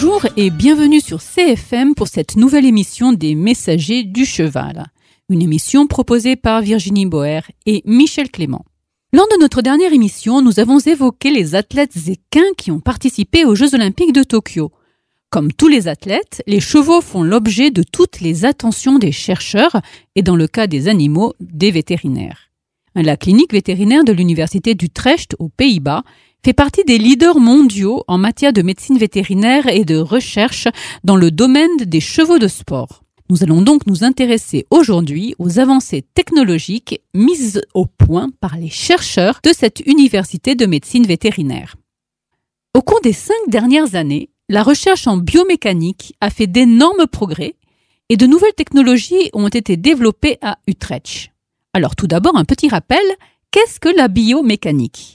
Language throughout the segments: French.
Bonjour et bienvenue sur CFM pour cette nouvelle émission des Messagers du Cheval. Une émission proposée par Virginie Boer et Michel Clément. Lors de notre dernière émission, nous avons évoqué les athlètes équins qui ont participé aux Jeux Olympiques de Tokyo. Comme tous les athlètes, les chevaux font l'objet de toutes les attentions des chercheurs et dans le cas des animaux, des vétérinaires. La clinique vétérinaire de l'Université d'Utrecht aux Pays-Bas fait partie des leaders mondiaux en matière de médecine vétérinaire et de recherche dans le domaine des chevaux de sport. Nous allons donc nous intéresser aujourd'hui aux avancées technologiques mises au point par les chercheurs de cette université de médecine vétérinaire. Au cours des 5 dernières années, la recherche en biomécanique a fait d'énormes progrès et de nouvelles technologies ont été développées à Utrecht. Alors tout d'abord, un petit rappel, qu'est-ce que la biomécanique ?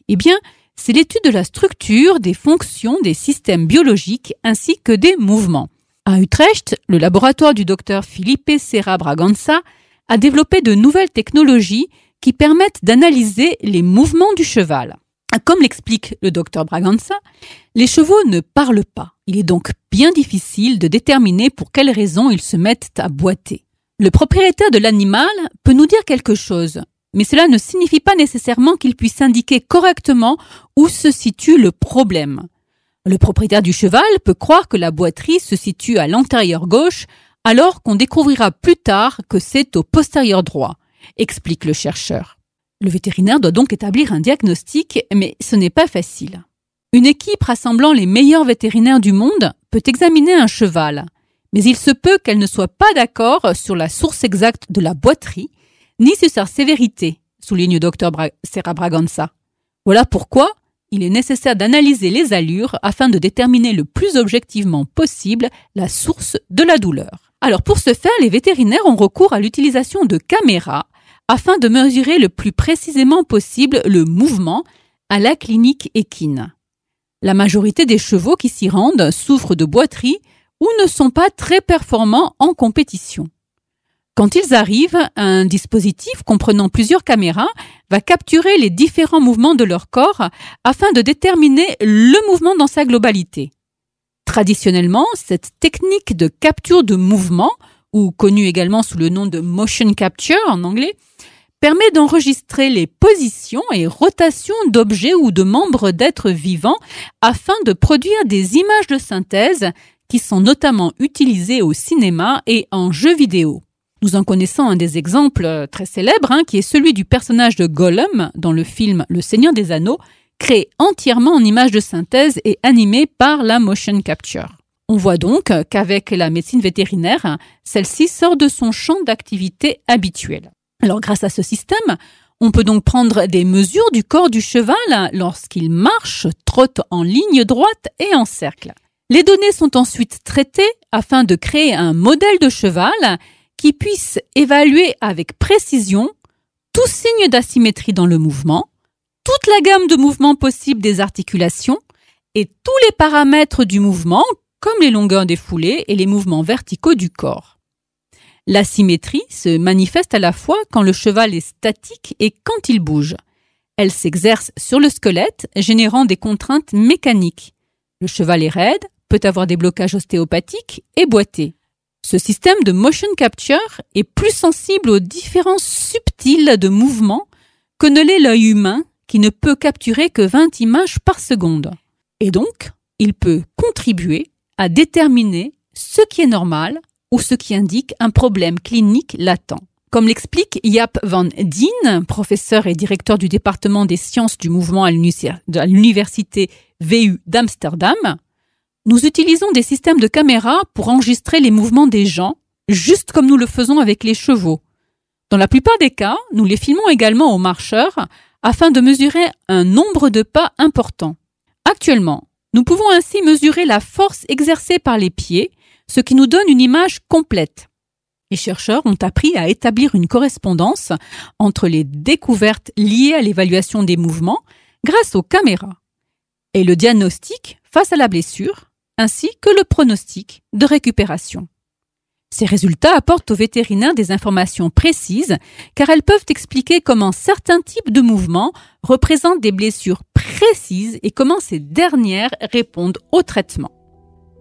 Eh bien, c'est l'étude de la structure, des fonctions, des systèmes biologiques ainsi que des mouvements. À Utrecht, le laboratoire du docteur Felipe Serra Bragança a développé de nouvelles technologies qui permettent d'analyser les mouvements du cheval. Comme l'explique le docteur Bragança, les chevaux ne parlent pas. Il est donc bien difficile de déterminer pour quelles raisons ils se mettent à boiter. Le propriétaire de l'animal peut nous dire quelque chose, mais cela ne signifie pas nécessairement qu'il puisse indiquer correctement où se situe le problème. Le propriétaire du cheval peut croire que la boiterie se situe à l'antérieur gauche, alors qu'on découvrira plus tard que c'est au postérieur droit, explique le chercheur. Le vétérinaire doit donc établir un diagnostic, mais ce n'est pas facile. Une équipe rassemblant les meilleurs vétérinaires du monde peut examiner un cheval, mais il se peut qu'elle ne soit pas d'accord sur la source exacte de la boiterie, ni sur sa sévérité, souligne Dr Serra Bragança. Voilà pourquoi il est nécessaire d'analyser les allures afin de déterminer le plus objectivement possible la source de la douleur. Alors pour ce faire, les vétérinaires ont recours à l'utilisation de caméras afin de mesurer le plus précisément possible le mouvement à la clinique équine. La majorité des chevaux qui s'y rendent souffrent de boiterie ou ne sont pas très performants en compétition. Quand ils arrivent, un dispositif comprenant plusieurs caméras va capturer les différents mouvements de leur corps afin de déterminer le mouvement dans sa globalité. Traditionnellement, cette technique de capture de mouvement, ou connue également sous le nom de motion capture en anglais, permet d'enregistrer les positions et rotations d'objets ou de membres d'êtres vivants afin de produire des images de synthèse qui sont notamment utilisées au cinéma et en jeux vidéo. Nous en connaissons un des exemples très célèbres, qui est celui du personnage de Gollum dans le film Le Seigneur des Anneaux, créé entièrement en images de synthèse et animé par la motion capture. On voit donc qu'avec la médecine vétérinaire, celle-ci sort de son champ d'activité habituel. Alors grâce à ce système, on peut donc prendre des mesures du corps du cheval lorsqu'il marche, trotte en ligne droite et en cercle. Les données sont ensuite traitées afin de créer un modèle de cheval qui puisse évaluer avec précision tout signe d'asymétrie dans le mouvement, toute la gamme de mouvements possibles des articulations et tous les paramètres du mouvement, comme les longueurs des foulées et les mouvements verticaux du corps. L'asymétrie se manifeste à la fois quand le cheval est statique et quand il bouge. Elle s'exerce sur le squelette, générant des contraintes mécaniques. Le cheval est raide, peut avoir des blocages ostéopathiques et boiter. Ce système de motion capture est plus sensible aux différences subtiles de mouvements que ne l'est l'œil humain qui ne peut capturer que 20 images par seconde. Et donc, il peut contribuer à déterminer ce qui est normal ou ce qui indique un problème clinique latent. Comme l'explique Jaap van Dien, professeur et directeur du département des sciences du mouvement à l'université VU d'Amsterdam, nous utilisons des systèmes de caméras pour enregistrer les mouvements des gens, juste comme nous le faisons avec les chevaux. Dans la plupart des cas, nous les filmons également aux marcheurs afin de mesurer un nombre de pas important. Actuellement, nous pouvons ainsi mesurer la force exercée par les pieds, ce qui nous donne une image complète. Les chercheurs ont appris à établir une correspondance entre les découvertes liées à l'évaluation des mouvements grâce aux caméras et le diagnostic face à la blessure, ainsi que le pronostic de récupération. Ces résultats apportent aux vétérinaires des informations précises car elles peuvent expliquer comment certains types de mouvements représentent des blessures précises et comment ces dernières répondent au traitement.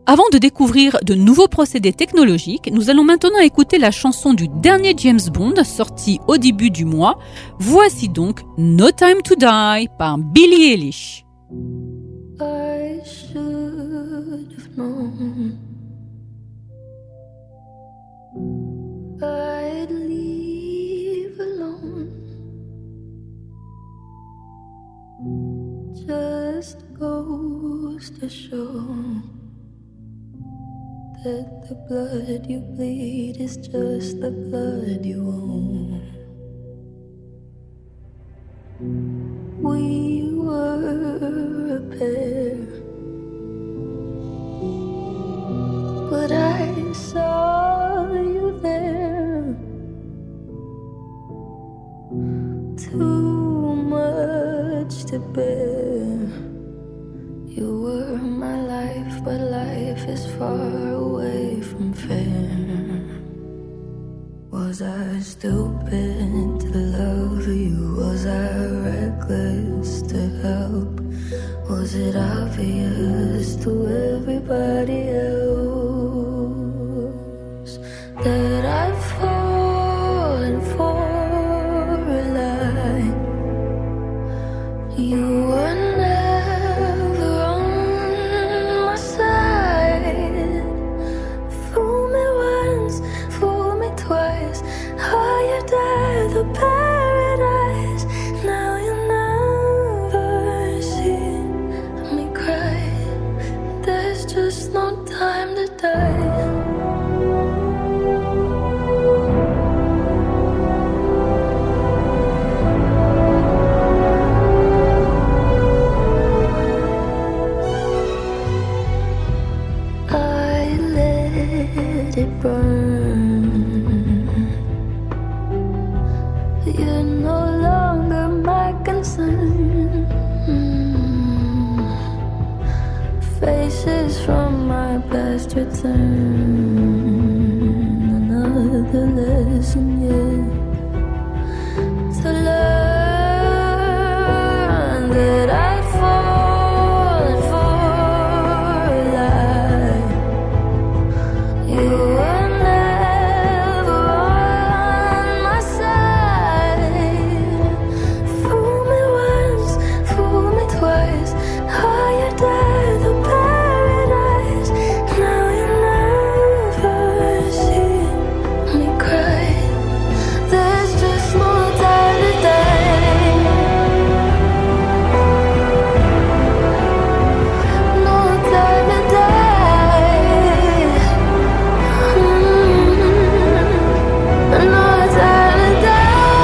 Avant de découvrir de nouveaux procédés technologiques, nous allons maintenant écouter la chanson du dernier James Bond sorti au début du mois. Voici donc No Time to Die par Billie Eilish. I should have known I'd leave alone. Just goes to show that the blood you bleed is just the blood you own. We were a pair, but I saw you there. Too much to bear. You were my life, but life is far away from fair. Was I stupid to love you? Was I reckless to help? Was it obvious to everybody else that I've fallen for a lie? You were never on my side. Fool me once, fool me twice. Higher the paradise. Now you never see me cry. There's just no time to die. I let it burn. You're no longer my concern. Faces from my past return. Another lesson yet to learn that I'd fallen for a lie. You were never on my side. Fool me once, fool me twice. Higher the paradise. Now you never see me cry. There's just no time to die. No time to die. No time to die.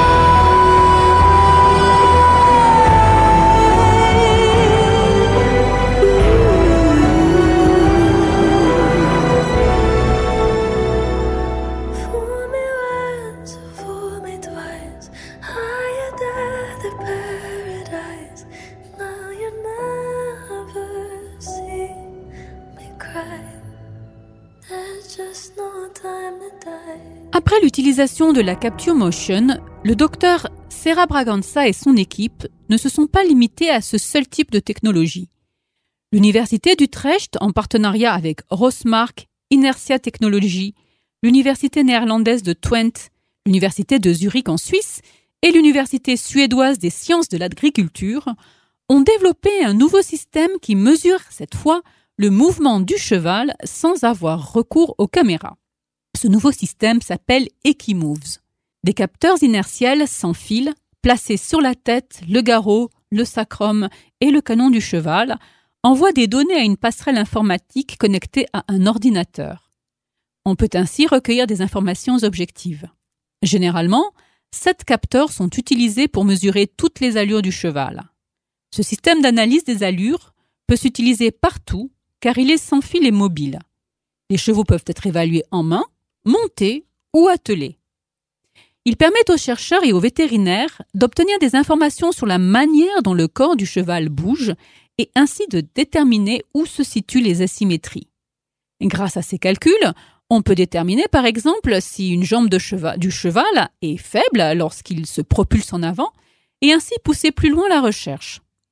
Fool me once, fool me twice. Higher the paradise. Now you never see me cry. There's just no time to die. Après l'utilisation de la capture motion, le docteur Serra Bragança et son équipe ne se sont pas limités à ce seul type de technologie. L'Université d'Utrecht, en partenariat avec Rosmark, Inertia Technology, l'Université néerlandaise de Twente, l'Université de Zurich en Suisse et l'Université suédoise des sciences de l'agriculture, ont développé un nouveau système qui mesure cette fois le mouvement du cheval sans avoir recours aux caméras. Ce nouveau système s'appelle Equimoves. Des capteurs inertiels sans fil, placés sur la tête, le garrot, le sacrum et le canon du cheval, envoient des données à une passerelle informatique connectée à un ordinateur. On peut ainsi recueillir des informations objectives. Généralement, 7 capteurs sont utilisés pour mesurer toutes les allures du cheval. Ce système d'analyse des allures peut s'utiliser partout car il est sans fil et mobile. Les chevaux peuvent être évalués en main, montés ou attelés. Il permet aux chercheurs et aux vétérinaires d'obtenir des informations sur la manière dont le corps du cheval bouge et ainsi de déterminer où se situent les asymétries. Grâce à ces calculs, on peut déterminer par exemple si une jambe du cheval est faible lorsqu'il se propulse en avant et ainsi pousser plus loin la recherche.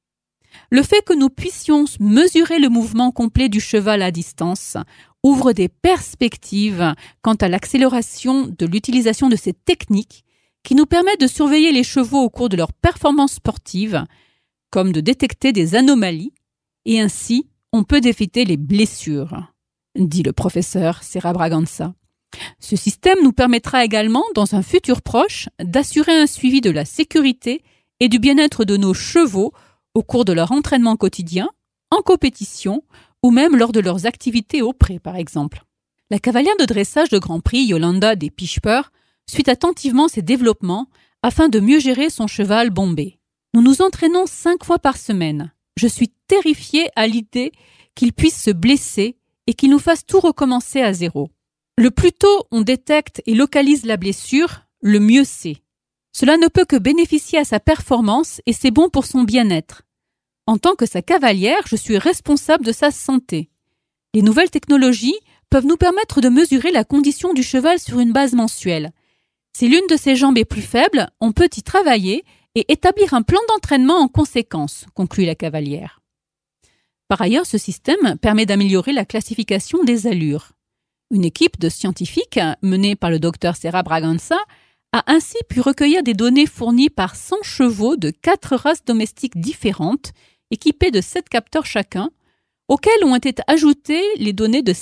Le fait que nous puissions mesurer le mouvement complet du cheval à distance ouvre des perspectives quant à l'accélération de l'utilisation de ces techniques qui nous permettent de surveiller les chevaux au cours de leur performance sportive, comme de détecter des anomalies, et ainsi on peut éviter les blessures, dit le professeur Serra Bragança. Ce système nous permettra également, dans un futur proche, d'assurer un suivi de la sécurité et du bien-être de nos chevaux au cours de leur entraînement quotidien, en compétition ou même lors de leurs activités au pré, par exemple. La cavalière de dressage de Grand Prix, Yolanda de Pichper, suit attentivement ces développements afin de mieux gérer son cheval Bombay. Nous nous entraînons 5 fois par semaine. Je suis terrifiée à l'idée qu'il puisse se blesser et qu'il nous fasse tout recommencer à zéro. Le plus tôt on détecte et localise la blessure, le mieux c'est. Cela ne peut que bénéficier à sa performance et c'est bon pour son bien-être. En tant que sa cavalière, je suis responsable de sa santé. Les nouvelles technologies peuvent nous permettre de mesurer la condition du cheval sur une base mensuelle. Si l'une de ses jambes est plus faible, on peut y travailler et établir un plan d'entraînement en conséquence, conclut la cavalière. Par ailleurs, ce système permet d'améliorer la classification des allures. Une équipe de scientifiques, menée par le docteur Serra Bragança, a ainsi pu recueillir des données fournies par 100 chevaux de 4 races domestiques différentes, équipés de 7 capteurs chacun, auxquels ont été ajoutées les données de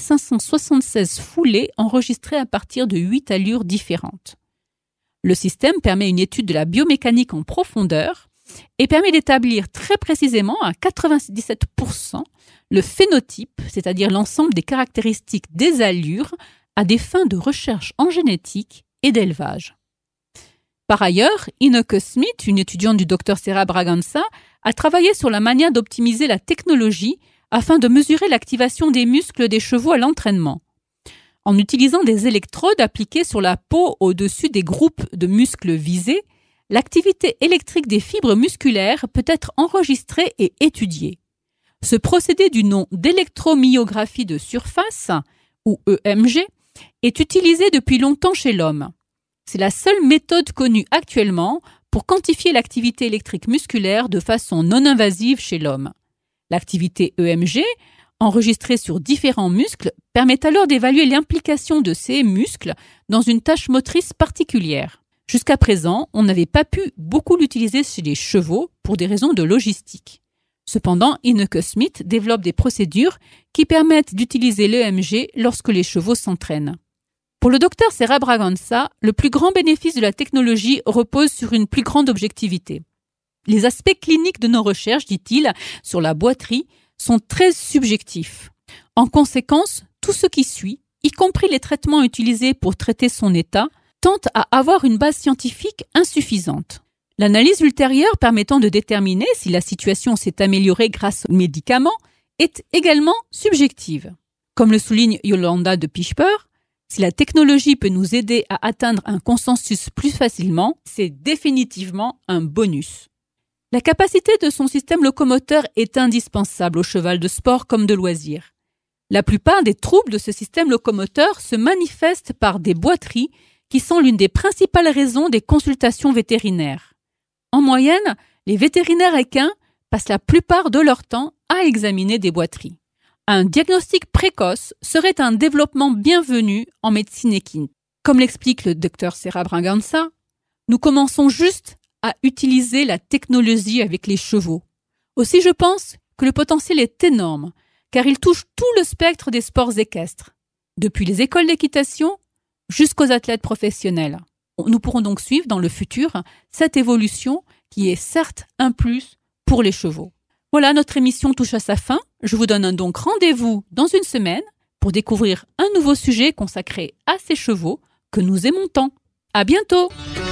7576 foulées enregistrées à partir de 8 allures différentes. Le système permet une étude de la biomécanique en profondeur et permet d'établir très précisément à 97% le phénotype, c'est-à-dire l'ensemble des caractéristiques des allures, à des fins de recherche en génétique et d'élevage. Par ailleurs, Inoke Smith, une étudiante du Dr Serra Bragança, a travaillé sur la manière d'optimiser la technologie afin de mesurer l'activation des muscles des chevaux à l'entraînement. En utilisant des électrodes appliquées sur la peau au-dessus des groupes de muscles visés, l'activité électrique des fibres musculaires peut être enregistrée et étudiée. Ce procédé du nom d'électromyographie de surface, ou EMG, est utilisé depuis longtemps chez l'homme. C'est la seule méthode connue actuellement pour quantifier l'activité électrique musculaire de façon non invasive chez l'homme. L'activité EMG, enregistrée sur différents muscles, permet alors d'évaluer l'implication de ces muscles dans une tâche motrice particulière. Jusqu'à présent, on n'avait pas pu beaucoup l'utiliser chez les chevaux pour des raisons de logistique. Cependant, Inoke Smith développe des procédures qui permettent d'utiliser l'EMG lorsque les chevaux s'entraînent. Pour le docteur Serra Bragança, le plus grand bénéfice de la technologie repose sur une plus grande objectivité. Les aspects cliniques de nos recherches, dit-il, sur la boiterie, sont très subjectifs. En conséquence, tout ce qui suit, y compris les traitements utilisés pour traiter son état, tente à avoir une base scientifique insuffisante. L'analyse ultérieure permettant de déterminer si la situation s'est améliorée grâce aux médicaments est également subjective. Comme le souligne Yolanda de Pichper, si la technologie peut nous aider à atteindre un consensus plus facilement, c'est définitivement un bonus. La capacité de son système locomoteur est indispensable au cheval de sport comme de loisir. La plupart des troubles de ce système locomoteur se manifestent par des boiteries qui sont l'une des principales raisons des consultations vétérinaires. En moyenne, les vétérinaires équins passent la plupart de leur temps à examiner des boiteries. Un diagnostic précoce serait un développement bienvenu en médecine équine. Comme l'explique le Dr Serra Bragança, nous commençons juste à utiliser la technologie avec les chevaux. Aussi, je pense que le potentiel est énorme, car il touche tout le spectre des sports équestres, depuis les écoles d'équitation jusqu'aux athlètes professionnels. Nous pourrons donc suivre dans le futur cette évolution qui est certes un plus pour les chevaux. Voilà, notre émission touche à sa fin. Je vous donne donc rendez-vous dans une semaine pour découvrir un nouveau sujet consacré à ces chevaux que nous aimons tant. À bientôt!